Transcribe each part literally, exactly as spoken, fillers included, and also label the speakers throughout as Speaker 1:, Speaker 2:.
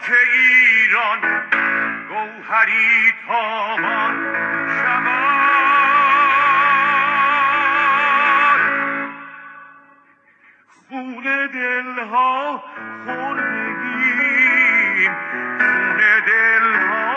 Speaker 1: ایران گوهری تابان شمال خون دلها خوردگیم خون دلها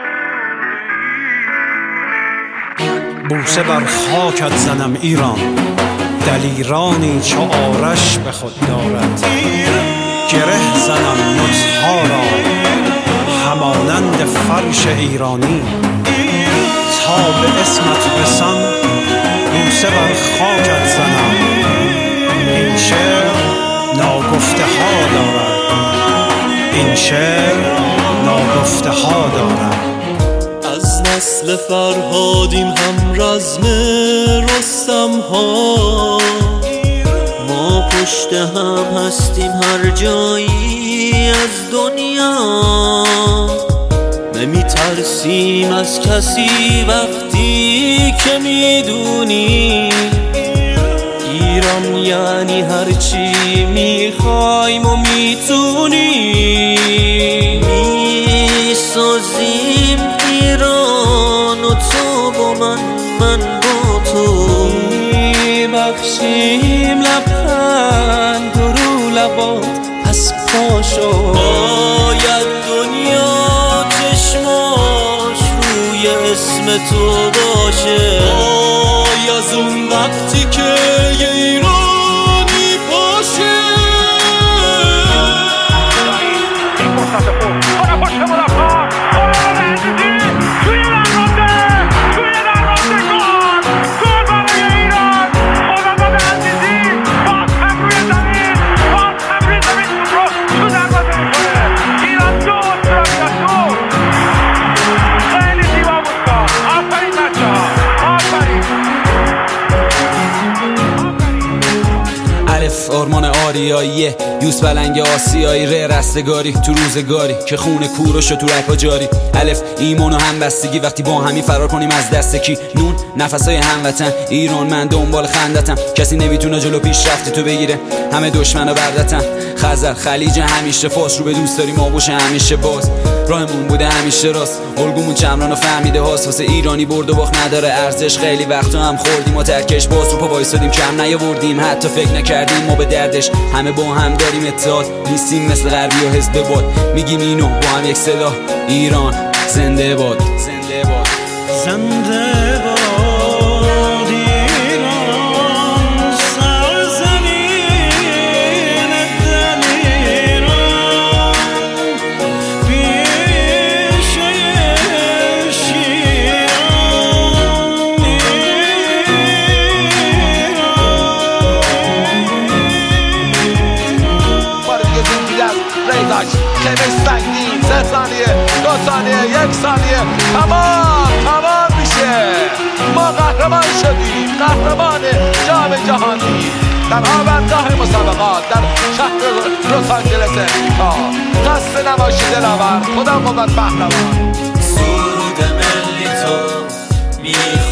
Speaker 1: خوردگیم
Speaker 2: بوسه بر خاکت زنم ایران دلیرانی چو آرش به خود دارد گره زنم نطقها را همانند فرش ایرانی تا به اسمت رسم بوسه بر خاکت زنم این شعر ناگفته ها دارد این شعر ناگفته ها دارد
Speaker 3: از نسل فرهادیم هم رزم رستم ها ما پشت هم هستیم هر جایی از دنیا نمی ترسیم از کسی وقتی که میدونی ایران یعنی هرچی میخوایم و میتونی میسازیم ایران و تو با من من با تو میبخشیم لبخند و رو لبات از پاشو باید دنیا چشماش روی اسم تو باشه آی از اون وقتی که یه ایرانی باشه این فرصت خوب آره خوش ملاقات آره عزیزی توی درونده توی درونده گل گل برای ایران خداداد عزیزی باز هم روی زمین باز هم روی زمین رو تو دروازه میکنه ایران دو استرالیا دو خیلی زیبا بود کار آفرین بچه ها آفرین
Speaker 4: الف آرمان آریاییه یوس بلنگ آسیایی ره رستگاری تو روزگاری که خون کوروش و تو رکا جاری الف ایمان و همبستگی وقتی با همی فرار کنیم از دست کی نون نفسای هموطن ایران من دنبال خندتم کسی نمیتونه جلو پیشرفت تو بگیره همه دشمنا بردتن خزر خلیج همیشه فاس رو به دوست داریم آغوش همیشه باز راهمون بوده همیشه راست الگومون چمران و فهمیده هاست واسه ایرانی برد و باخت نداره ارزش خیلی وقتا هم خوردیم و ترکش باز رو پا وایسادیم کم نیاوردیم حتی فکر نکردیم ما به دردش همه با هم داریم اتحاد نیستیم مثل غربی و حزب باد میگیم اینو با هم یک صدا ایران زنده باد زنده باد
Speaker 2: زنده باد ایران سرزمین دلیران پیشه شیران ایران
Speaker 5: بار دیگه زنگی در ریزاش خیمه سنگین سه ثانیه دو ثانیه یک ثانیه تمام تمام میشه ما قهرمان شدیم قهرمان جام جهانی در آوردگاه مسابقات در شهر لس آنجلس امریکا قصد نباشی دلاور خدا بود پهلوان
Speaker 3: سرود ملی تو میخواد